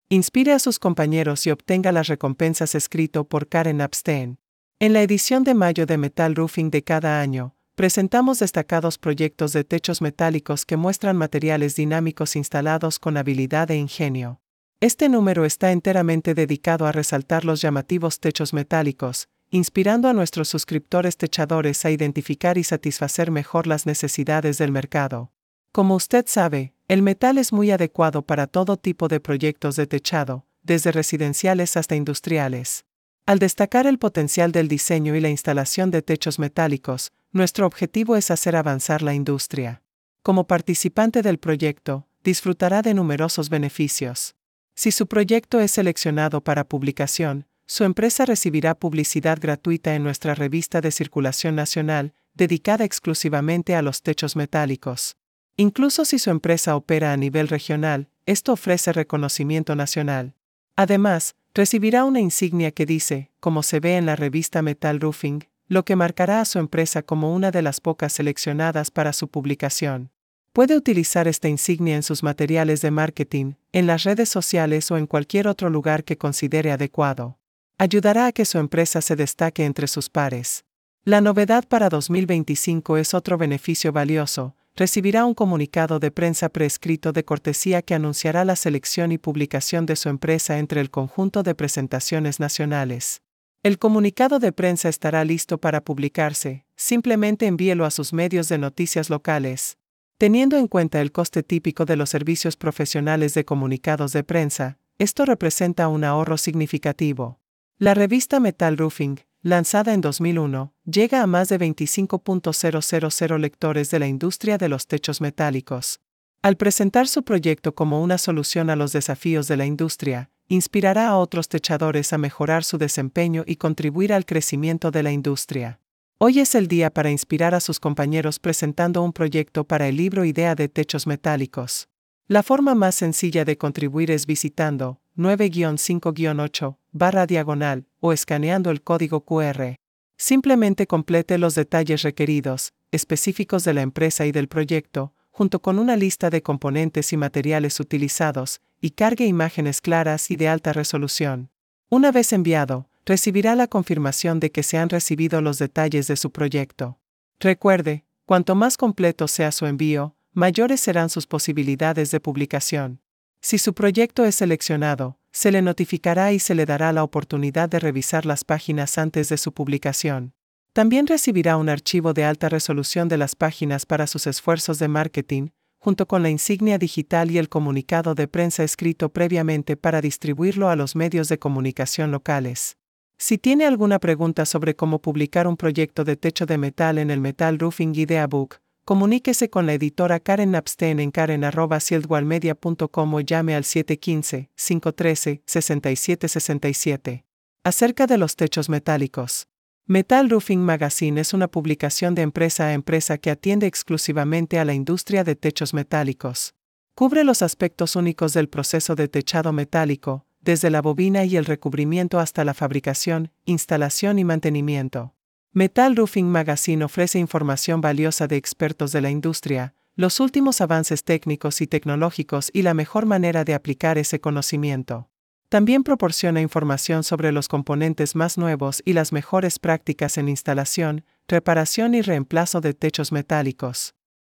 Inspire a sus compañeros y obtenga las recompensas escrito por Karen Abstain. En la edición de mayo de Metal Roofing de cada año, presentamos destacados proyectos de techos metálicos que muestran materiales dinámicos instalados con habilidad e ingenio. Este número está enteramente dedicado a resaltar los llamativos techos metálicos, inspirando a nuestros suscriptores techadores a identificar y satisfacer mejor las necesidades del mercado. Como usted sabe, el metal es muy adecuado para todo tipo de proyectos de techado, desde residenciales hasta industriales. Al destacar el potencial del diseño y la instalación de techos metálicos, nuestro objetivo es hacer avanzar la industria. Como participante del proyecto, disfrutará de numerosos beneficios. Si su proyecto es seleccionado para publicación, su empresa recibirá publicidad gratuita en nuestra revista de circulación nacional, dedicada exclusivamente a los techos metálicos. Incluso si su empresa opera a nivel regional, esto ofrece reconocimiento nacional. Además, recibirá una insignia que dice, como se ve en la revista Metal Roofing, lo que marcará a su empresa como una de las pocas seleccionadas para su publicación. Puede utilizar esta insignia en sus materiales de marketing, en las redes sociales o en cualquier otro lugar que considere adecuado. Ayudará a que su empresa se destaque entre sus pares. La novedad para 2025 es otro beneficio valioso. Recibirá un comunicado de prensa preescrito de cortesía que anunciará la selección y publicación de su empresa entre el conjunto de presentaciones nacionales. El comunicado de prensa estará listo para publicarse, simplemente envíelo a sus medios de noticias locales. Teniendo en cuenta el coste típico de los servicios profesionales de comunicados de prensa, esto representa un ahorro significativo. La revista Metal Roofing, lanzada en 2001, llega a más de 25.000 lectores de la industria de los techos metálicos. Al presentar su proyecto como una solución a los desafíos de la industria, inspirará a otros techadores a mejorar su desempeño y contribuir al crecimiento de la industria. Hoy es el día para inspirar a sus compañeros presentando un proyecto para el libro Idea de Techos Metálicos. La forma más sencilla de contribuir es visitando 9-5-8/diagonal o escaneando el código QR. Simplemente complete los detalles requeridos, específicos de la empresa y del proyecto, junto con una lista de componentes y materiales utilizados, y cargue imágenes claras y de alta resolución. Una vez enviado, recibirá la confirmación de que se han recibido los detalles de su proyecto. Recuerde, cuanto más completo sea su envío, mayores serán sus posibilidades de publicación. Si su proyecto es seleccionado, se le notificará y se le dará la oportunidad de revisar las páginas antes de su publicación. También recibirá un archivo de alta resolución de las páginas para sus esfuerzos de marketing, junto con la insignia digital y el comunicado de prensa escrito previamente para distribuirlo a los medios de comunicación locales. Si tiene alguna pregunta sobre cómo publicar un proyecto de techo de metal en el Metal Roofing Idea Book, comuníquese con la editora Karen Abstain en karen@shieldwallmedia.com o llame al 715-513-6767. Acerca de los techos metálicos. Metal Roofing Magazine es una publicación de empresa a empresa que atiende exclusivamente a la industria de techos metálicos. Cubre los aspectos únicos del proceso de techado metálico, desde la bobina y el recubrimiento hasta la fabricación, instalación y mantenimiento. Metal Roofing Magazine ofrece información valiosa de expertos de la industria, los últimos avances técnicos y tecnológicos y la mejor manera de aplicar ese conocimiento. También proporciona información sobre los componentes más nuevos y las mejores prácticas en instalación, reparación y reemplazo de techos metálicos.